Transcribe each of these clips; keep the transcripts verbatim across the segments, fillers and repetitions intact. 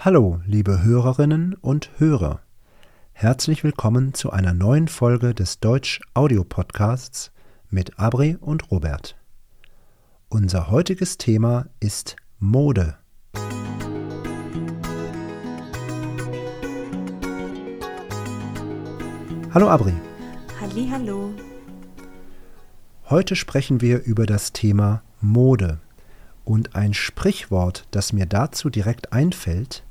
Hallo, liebe Hörerinnen und Hörer. Herzlich willkommen zu einer neuen Folge des Deutsch-Audio-Podcasts mit Abri und Robert. Unser heutiges Thema ist Mode. Hallo Abri. Hallihallo. Heute sprechen wir über das Thema Mode. Und ein Sprichwort, das mir dazu direkt einfällt,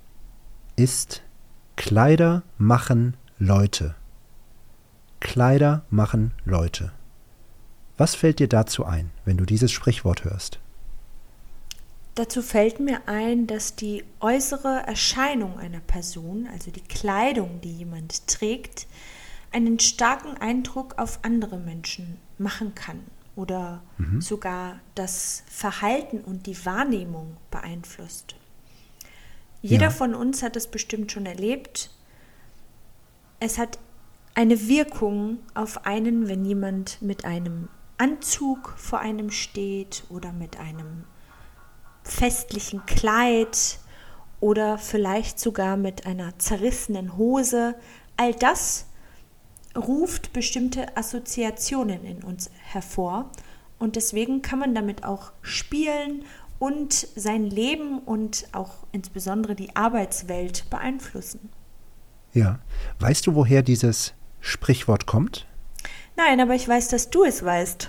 ist Kleider machen Leute. Kleider machen Leute. Was fällt dir dazu ein, wenn du dieses Sprichwort hörst? Dazu fällt mir ein, dass die äußere Erscheinung einer Person, also die Kleidung, die jemand trägt, einen starken Eindruck auf andere Menschen machen kann oder mhm. sogar das Verhalten und die Wahrnehmung beeinflusst. Jeder ja. von uns hat es bestimmt schon erlebt. Es hat eine Wirkung auf einen, wenn jemand mit einem Anzug vor einem steht oder mit einem festlichen Kleid oder vielleicht sogar mit einer zerrissenen Hose. All das ruft bestimmte Assoziationen in uns hervor und deswegen kann man damit auch spielen und sein Leben und auch insbesondere die Arbeitswelt beeinflussen. Ja, weißt du, woher dieses Sprichwort kommt? Nein, aber ich weiß, dass du es weißt.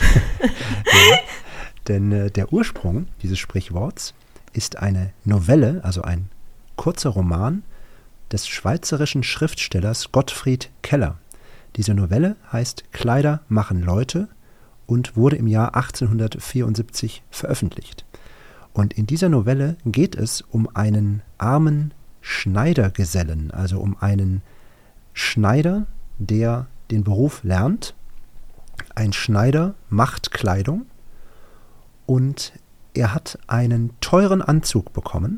Ja, denn äh, der Ursprung dieses Sprichworts ist eine Novelle, also ein kurzer Roman des schweizerischen Schriftstellers Gottfried Keller. Diese Novelle heißt Kleider machen Leute und wurde im Jahr achtzehnhundertvierundsiebzig veröffentlicht. Und in dieser Novelle geht es um einen armen Schneidergesellen, also um einen Schneider, der den Beruf lernt. Ein Schneider macht Kleidung und er hat einen teuren Anzug bekommen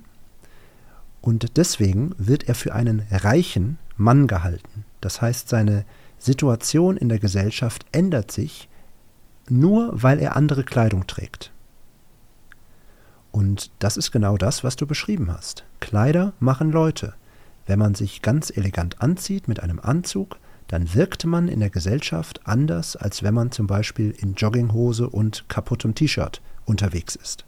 und deswegen wird er für einen reichen Mann gehalten. Das heißt, seine Situation in der Gesellschaft ändert sich nur, weil er andere Kleidung trägt. Und das ist genau das, was du beschrieben hast. Kleider machen Leute. Wenn man sich ganz elegant anzieht mit einem Anzug, dann wirkt man in der Gesellschaft anders, als wenn man zum Beispiel in Jogginghose und kaputtem T-Shirt unterwegs ist.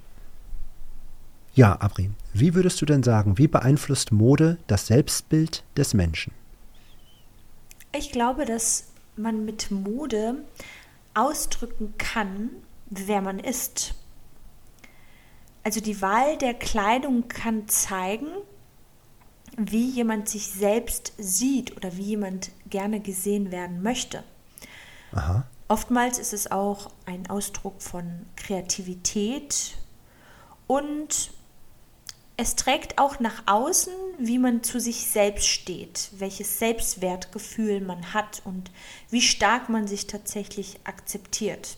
Ja, Abri, wie würdest du denn sagen, wie beeinflusst Mode das Selbstbild des Menschen? Ich glaube, dass man mit Mode ausdrücken kann, wer man ist. Also die Wahl der Kleidung kann zeigen, wie jemand sich selbst sieht oder wie jemand gerne gesehen werden möchte. Aha. Oftmals ist es auch ein Ausdruck von Kreativität und es trägt auch nach außen, wie man zu sich selbst steht, welches Selbstwertgefühl man hat und wie stark man sich tatsächlich akzeptiert.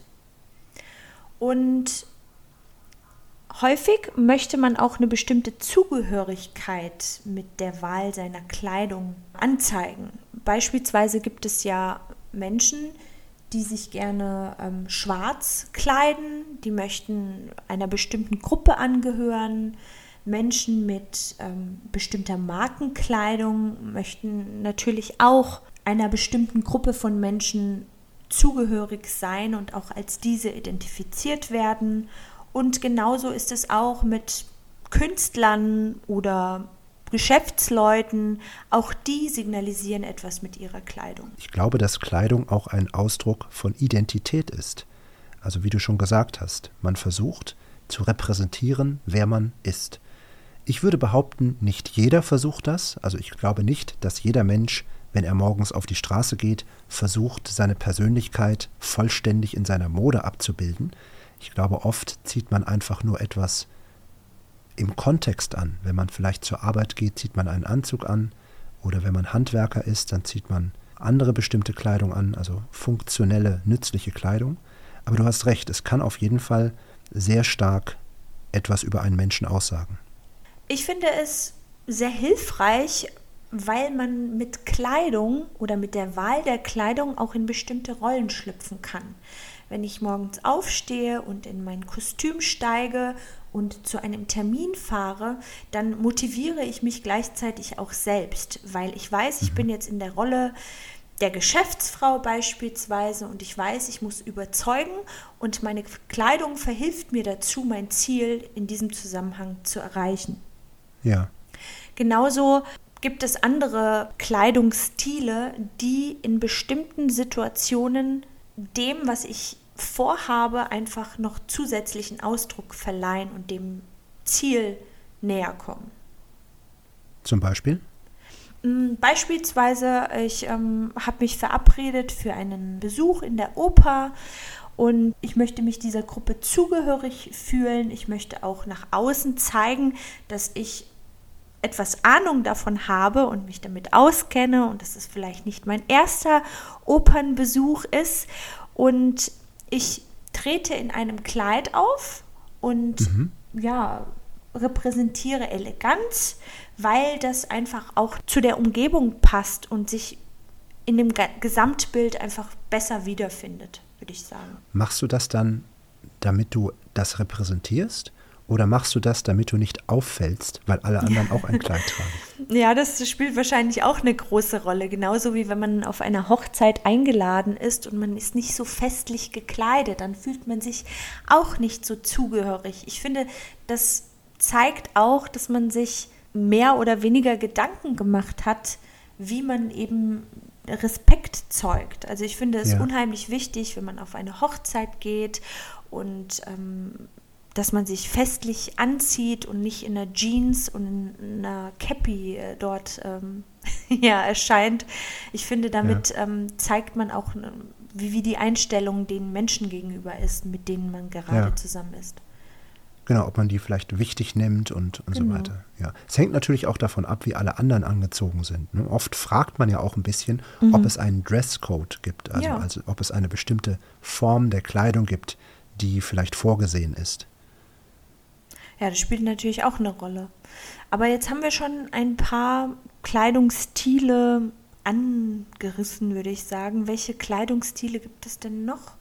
Und häufig möchte man auch eine bestimmte Zugehörigkeit mit der Wahl seiner Kleidung anzeigen. Beispielsweise gibt es ja Menschen, die sich gerne ähm, schwarz kleiden, die möchten einer bestimmten Gruppe angehören. Menschen mit ähm, bestimmter Markenkleidung möchten natürlich auch einer bestimmten Gruppe von Menschen zugehörig sein und auch als diese identifiziert werden. Und genauso ist es auch mit Künstlern oder Geschäftsleuten. Auch die signalisieren etwas mit ihrer Kleidung. Ich glaube, dass Kleidung auch ein Ausdruck von Identität ist. Also wie du schon gesagt hast, man versucht zu repräsentieren, wer man ist. Ich würde behaupten, nicht jeder versucht das. Also ich glaube nicht, dass jeder Mensch, wenn er morgens auf die Straße geht, versucht, seine Persönlichkeit vollständig in seiner Mode abzubilden. Ich glaube, oft zieht man einfach nur etwas im Kontext an. Wenn man vielleicht zur Arbeit geht, zieht man einen Anzug an. Oder wenn man Handwerker ist, dann zieht man andere bestimmte Kleidung an, also funktionelle, nützliche Kleidung. Aber du hast recht, es kann auf jeden Fall sehr stark etwas über einen Menschen aussagen. Ich finde es sehr hilfreich, weil man mit Kleidung oder mit der Wahl der Kleidung auch in bestimmte Rollen schlüpfen kann. wenn ich morgens aufstehe und in mein Kostüm steige und zu einem Termin fahre, dann motiviere ich mich gleichzeitig auch selbst, weil ich weiß, ich bin jetzt in der Rolle der Geschäftsfrau beispielsweise und ich weiß, ich muss überzeugen und meine Kleidung verhilft mir dazu, mein Ziel in diesem Zusammenhang zu erreichen. Ja. Genauso gibt es andere Kleidungsstile, die in bestimmten Situationen dem, was ich vorhabe, einfach noch zusätzlichen Ausdruck verleihen und dem Ziel näher kommen. Zum Beispiel? Beispielsweise, ich ähm, habe mich verabredet für einen Besuch in der Oper und ich möchte mich dieser Gruppe zugehörig fühlen. Ich möchte auch nach außen zeigen, dass ich etwas Ahnung davon habe und mich damit auskenne und dass es vielleicht nicht mein erster Opernbesuch ist. Und ich trete in einem Kleid auf und mhm. ja, repräsentiere Eleganz, weil das einfach auch zu der Umgebung passt und sich in dem Gesamtbild einfach besser wiederfindet, würde ich sagen. Machst du das dann, damit du das repräsentierst? Oder machst du das, damit du nicht auffällst, weil alle anderen auch ein Kleid tragen? Ja, das spielt wahrscheinlich auch eine große Rolle. Genauso wie wenn man auf einer Hochzeit eingeladen ist und man ist nicht so festlich gekleidet, dann fühlt man sich auch nicht so zugehörig. Ich finde, das zeigt auch, dass man sich mehr oder weniger Gedanken gemacht hat, wie man eben Respekt zeugt. Also ich finde es ja. unheimlich wichtig, wenn man auf eine Hochzeit geht und ähm, dass man sich festlich anzieht und nicht in einer Jeans und in einer Cappy äh, dort ähm, ja, erscheint. Ich finde, damit ja. ähm, zeigt man auch, wie, wie die Einstellung den Menschen gegenüber ist, mit denen man gerade ja. zusammen ist. Genau, ob man die vielleicht wichtig nimmt und, und genau. so weiter. Ja. Es hängt natürlich auch davon ab, wie alle anderen angezogen sind. Ne? Oft fragt man ja auch ein bisschen, mhm. ob es einen Dresscode gibt, also, ja. also ob es eine bestimmte Form der Kleidung gibt, die vielleicht vorgesehen ist. Ja, das spielt natürlich auch eine Rolle. Aber jetzt haben wir schon ein paar Kleidungsstile angerissen, würde ich sagen. Welche Kleidungsstile gibt es denn noch?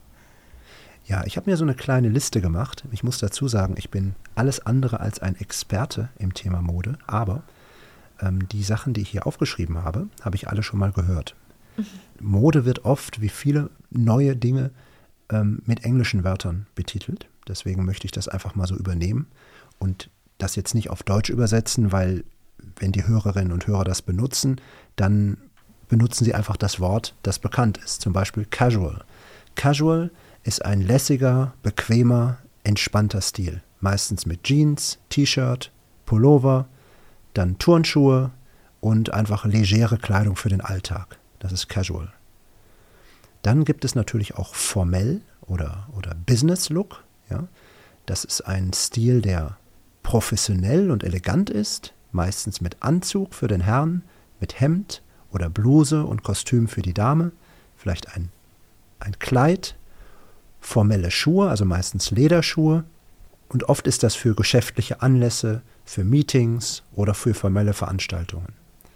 Ja, ich habe mir so eine kleine Liste gemacht. Ich muss dazu sagen, ich bin alles andere als ein Experte im Thema Mode, aber ähm, die Sachen, die ich hier aufgeschrieben habe, habe ich alle schon mal gehört. Mhm. Mode wird oft, wie viele neue Dinge, ähm, mit englischen Wörtern betitelt. Deswegen möchte ich das einfach mal so übernehmen und das jetzt nicht auf Deutsch übersetzen, weil wenn die Hörerinnen und Hörer das benutzen, dann benutzen sie einfach das Wort, das bekannt ist. Zum Beispiel Casual. Casual ist ein lässiger, bequemer, entspannter Stil. Meistens mit Jeans, T-Shirt, Pullover, dann Turnschuhe und einfach legere Kleidung für den Alltag. Das ist Casual. Dann gibt es natürlich auch formell oder, oder Business Look. Ja. Das ist ein Stil, der professionell und elegant ist, meistens mit Anzug für den Herrn, mit Hemd oder Bluse und Kostüm für die Dame, vielleicht ein, ein Kleid, formelle Schuhe, also meistens Lederschuhe, und oft ist das für geschäftliche Anlässe, für Meetings oder für formelle Veranstaltungen.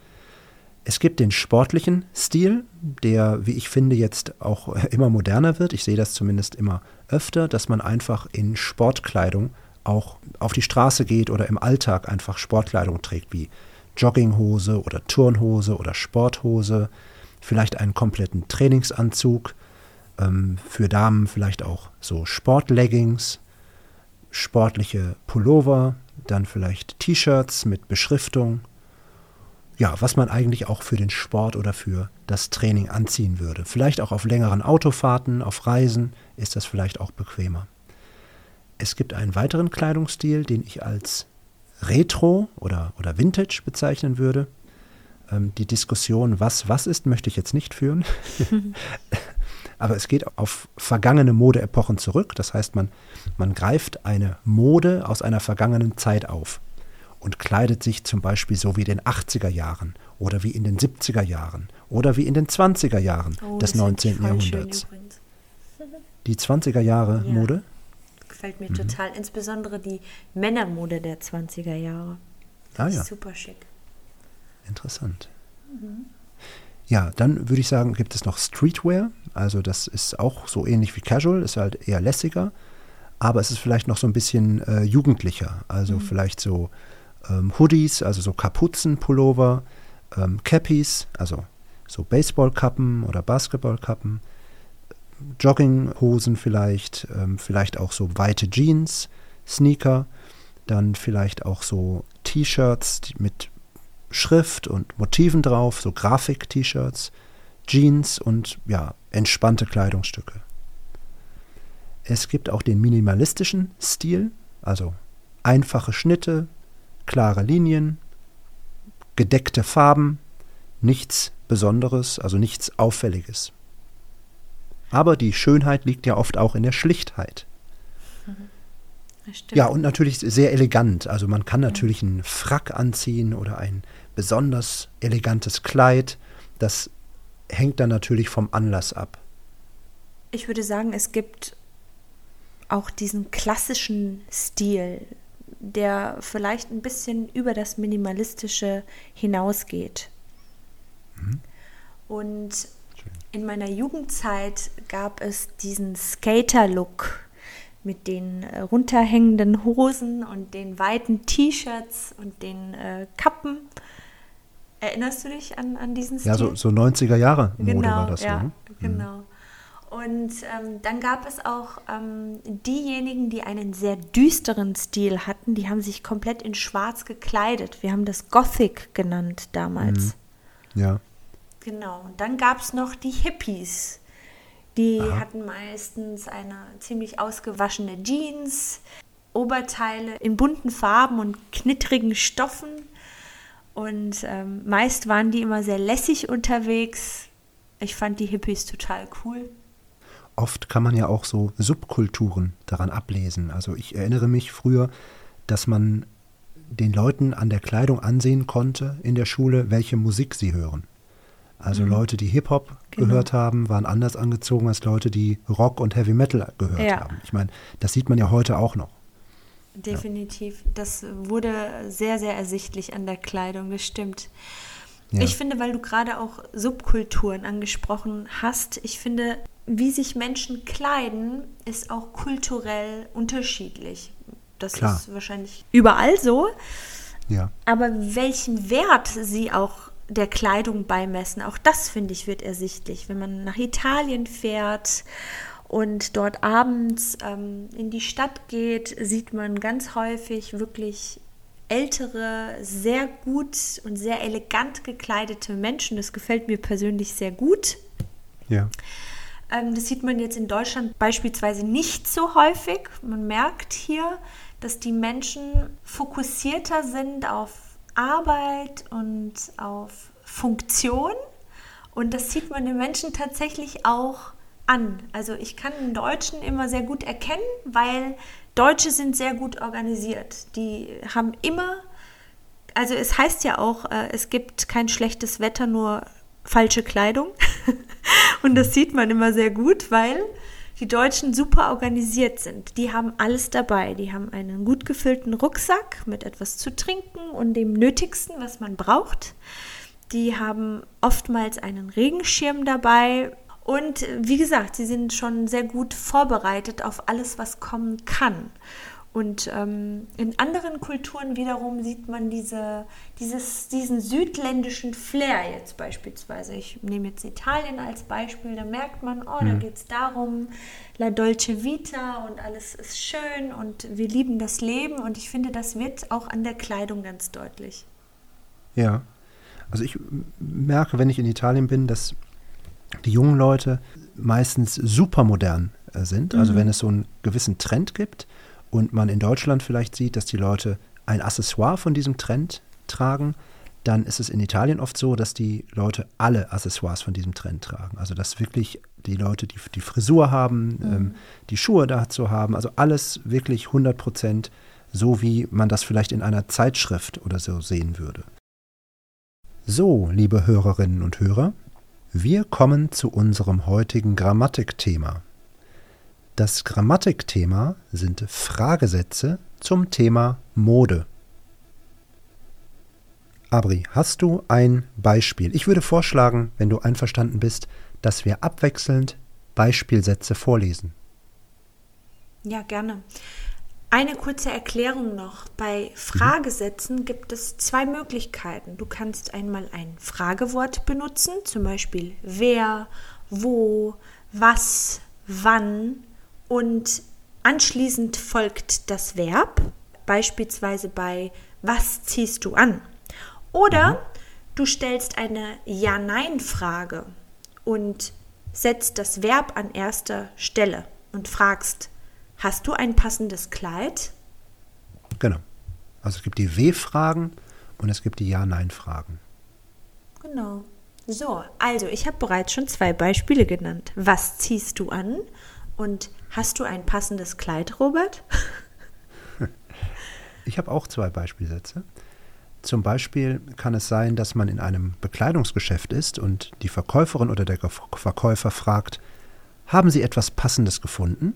Es gibt den sportlichen Stil, der, wie ich finde, jetzt auch immer moderner wird. Ich sehe das zumindest immer öfter, dass man einfach in Sportkleidung auch auf die Straße geht oder im Alltag einfach Sportkleidung trägt, wie Jogginghose oder Turnhose oder Sporthose, vielleicht einen kompletten Trainingsanzug, ähm, für Damen vielleicht auch so Sportleggings, sportliche Pullover, dann vielleicht T-Shirts mit Beschriftung. Ja, was man eigentlich auch für den Sport oder für das Training anziehen würde. Vielleicht auch auf längeren Autofahrten, auf Reisen ist das vielleicht auch bequemer. Es gibt einen weiteren Kleidungsstil, den ich als Retro oder, oder Vintage bezeichnen würde. Ähm, die Diskussion, was was ist, möchte ich jetzt nicht führen. Aber es geht auf vergangene Modeepochen zurück. Das heißt, man, man greift eine Mode aus einer vergangenen Zeit auf und kleidet sich zum Beispiel so wie in den achtziger Jahren oder wie in den siebziger Jahren oder wie in den zwanziger Jahren oh, des neunzehnten Jahrhunderts. Die zwanziger Jahre ja. Mode? Gefällt mir mhm. total, insbesondere die Männermode der zwanziger Jahre. Das ah, ist ja. super schick. Interessant. Mhm. Ja, dann würde ich sagen, gibt es noch Streetwear. Also das ist auch so ähnlich wie Casual, ist halt eher lässiger. Aber es ist vielleicht noch so ein bisschen äh, jugendlicher. Also mhm. vielleicht so ähm, Hoodies, also so Kapuzenpullover, ähm, Cappies, also so Baseballkappen oder Basketballkappen, Jogginghosen vielleicht, ähm, vielleicht auch so weite Jeans, Sneaker, dann vielleicht auch so T-Shirts mit Schrift und Motiven drauf, so Grafik-T-Shirts, Jeans und ja, entspannte Kleidungsstücke. Es gibt auch den minimalistischen Stil, also einfache Schnitte, klare Linien, gedeckte Farben, nichts Besonderes, also nichts Auffälliges. Aber die Schönheit liegt ja oft auch in der Schlichtheit. Ja, und natürlich sehr elegant. Also man kann natürlich einen Frack anziehen oder ein besonders elegantes Kleid. Das hängt dann natürlich vom Anlass ab. Ich würde sagen, es gibt auch diesen klassischen Stil, der vielleicht ein bisschen über das Minimalistische hinausgeht. Mhm. Und in meiner Jugendzeit gab es diesen Skater-Look mit den äh, runterhängenden Hosen und den weiten T-Shirts und den äh, Kappen. Erinnerst du dich an, an diesen Stil? Ja, so, so neunziger Jahre Mode genau, war das. Ja, so, ne? genau. Mhm. Und ähm, dann gab es auch ähm, diejenigen, die einen sehr düsteren Stil hatten, die haben sich komplett in schwarz gekleidet. Wir haben das Gothic genannt damals. Mhm. Ja. Genau. Und dann gab es noch die Hippies. Die Aha. hatten meistens eine ziemlich ausgewaschene Jeans, Oberteile in bunten Farben und knittrigen Stoffen. Und ähm, meist waren die immer sehr lässig unterwegs. Ich fand die Hippies total cool. Oft kann man ja auch so Subkulturen daran ablesen. Also ich erinnere mich früher, dass man den Leuten an der Kleidung ansehen konnte in der Schule, welche Musik sie hören. Also mhm. Leute, die Hip-Hop genau. gehört haben, waren anders angezogen als Leute, die Rock und Heavy Metal gehört ja. haben. Ich meine, das sieht man ja heute auch noch. Definitiv. Ja. Das wurde sehr, sehr ersichtlich an der Kleidung, das stimmt. Ja. Ich finde, weil du gerade auch Subkulturen angesprochen hast, ich finde, wie sich Menschen kleiden, ist auch kulturell unterschiedlich. Das Klar. ist wahrscheinlich überall so. Ja. Aber welchen Wert sie auch der Kleidung beimessen, auch das, finde ich, wird ersichtlich. Wenn man nach Italien fährt und dort abends ähm, in die Stadt geht, sieht man ganz häufig wirklich ältere, sehr gut und sehr elegant gekleidete Menschen. Das gefällt mir persönlich sehr gut. Ja. Ähm, das sieht man jetzt in Deutschland beispielsweise nicht so häufig. Man merkt hier, dass die Menschen fokussierter sind auf Arbeit und auf Funktion. Und das sieht man den Menschen tatsächlich auch an. Also ich kann den Deutschen immer sehr gut erkennen, weil Deutsche sind sehr gut organisiert. Die haben immer, also es heißt ja auch, äh, es gibt kein schlechtes Wetter, nur falsche Kleidung. Und das sieht man immer sehr gut, weil die Deutschen super organisiert sind. Die haben alles dabei. Die haben einen gut gefüllten Rucksack mit etwas zu trinken und dem Nötigsten, was man braucht. Die haben oftmals einen Regenschirm dabei. Und wie gesagt, sie sind schon sehr gut vorbereitet auf alles, was kommen kann. Und ähm, in anderen Kulturen wiederum sieht man diese, dieses, diesen südländischen Flair jetzt beispielsweise. Ich nehme jetzt Italien als Beispiel, da merkt man, oh, mhm. da geht es darum, La Dolce Vita und alles ist schön und wir lieben das Leben. Und ich finde, das wird auch an der Kleidung ganz deutlich. Ja, also ich merke, wenn ich in Italien bin, dass die jungen Leute meistens super modern äh, sind. Also mhm. wenn es so einen gewissen Trend gibt, und man in Deutschland vielleicht sieht, dass die Leute ein Accessoire von diesem Trend tragen, dann ist es in Italien oft so, dass die Leute alle Accessoires von diesem Trend tragen. Also dass wirklich die Leute die, die Frisur haben, mhm. ähm, die Schuhe dazu haben, also alles wirklich hundert Prozent so, wie man das vielleicht in einer Zeitschrift oder so sehen würde. So, liebe Hörerinnen und Hörer, wir kommen zu unserem heutigen Grammatikthema. Das Grammatikthema sind Fragesätze zum Thema Mode. Abri, hast du ein Beispiel? Ich würde vorschlagen, wenn du einverstanden bist, dass wir abwechselnd Beispielsätze vorlesen. Ja, gerne. Eine kurze Erklärung noch. Bei Fragesätzen gibt es zwei Möglichkeiten. Du kannst einmal ein Fragewort benutzen, zum Beispiel wer, wo, was, wann und anschließend folgt das Verb, beispielsweise bei was ziehst du an? Oder mhm. du stellst eine Ja-Nein-Frage und setzt das Verb an erster Stelle und fragst, hast du ein passendes Kleid? Genau. Also es gibt die W-Fragen und es gibt die Ja-Nein-Fragen. Genau. So, also ich habe bereits schon zwei Beispiele genannt. Was ziehst du an? Und hast du ein passendes Kleid, Robert? Ich habe auch zwei Beispielsätze. Zum Beispiel kann es sein, dass man in einem Bekleidungsgeschäft ist und die Verkäuferin oder der Verkäufer fragt, haben Sie etwas Passendes gefunden?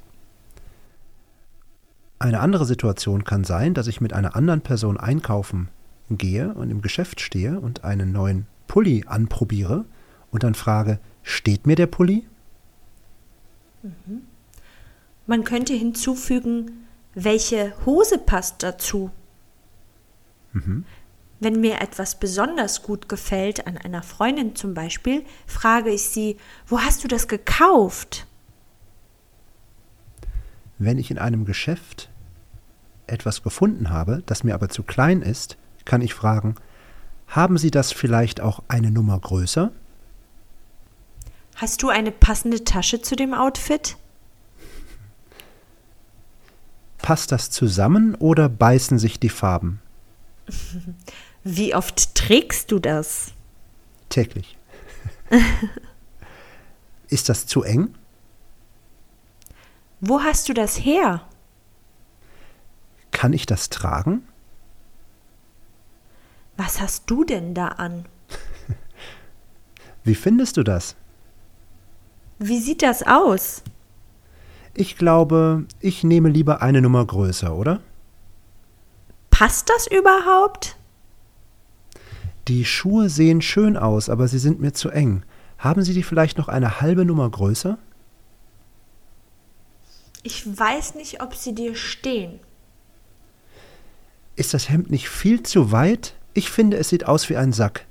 Eine andere Situation kann sein, dass ich mit einer anderen Person einkaufen gehe und im Geschäft stehe und einen neuen Pulli anprobiere und dann frage, steht mir der Pulli? Mhm. Man könnte hinzufügen, welche Hose passt dazu? Mhm. Wenn mir etwas besonders gut gefällt, an einer Freundin zum Beispiel, frage ich sie, wo hast du das gekauft? Wenn ich in einem Geschäft etwas gefunden habe, das mir aber zu klein ist, kann ich fragen, haben Sie das vielleicht auch eine Nummer größer? Hast du eine passende Tasche zu dem Outfit? Passt das zusammen oder beißen sich die Farben? Wie oft trägst du das? Täglich. Ist das zu eng? Wo hast du das her? Kann ich das tragen? Was hast du denn da an? Wie findest du das? Wie sieht das aus? Ich glaube, ich nehme lieber eine Nummer größer, oder? Passt das überhaupt? Die Schuhe sehen schön aus, aber sie sind mir zu eng. Haben Sie die vielleicht noch eine halbe Nummer größer? Ich weiß nicht, ob sie dir stehen. Ist das Hemd nicht viel zu weit? Ich finde, es sieht aus wie ein Sack.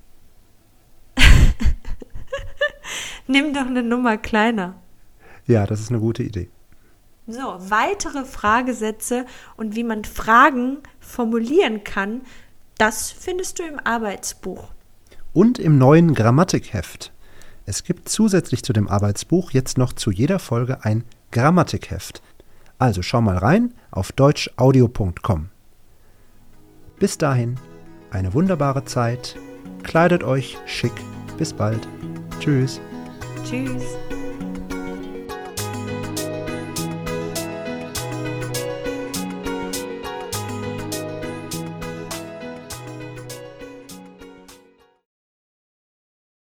Nimm doch eine Nummer kleiner. Ja, das ist eine gute Idee. So, weitere Fragesätze und wie man Fragen formulieren kann, das findest du im Arbeitsbuch. Und im neuen Grammatikheft. Es gibt zusätzlich zu dem Arbeitsbuch jetzt noch zu jeder Folge ein Grammatikheft. Also schau mal rein auf deutschaudio punkt com. Bis dahin, eine wunderbare Zeit. Kleidet euch schick. Bis bald. Tschüss. Tschüss.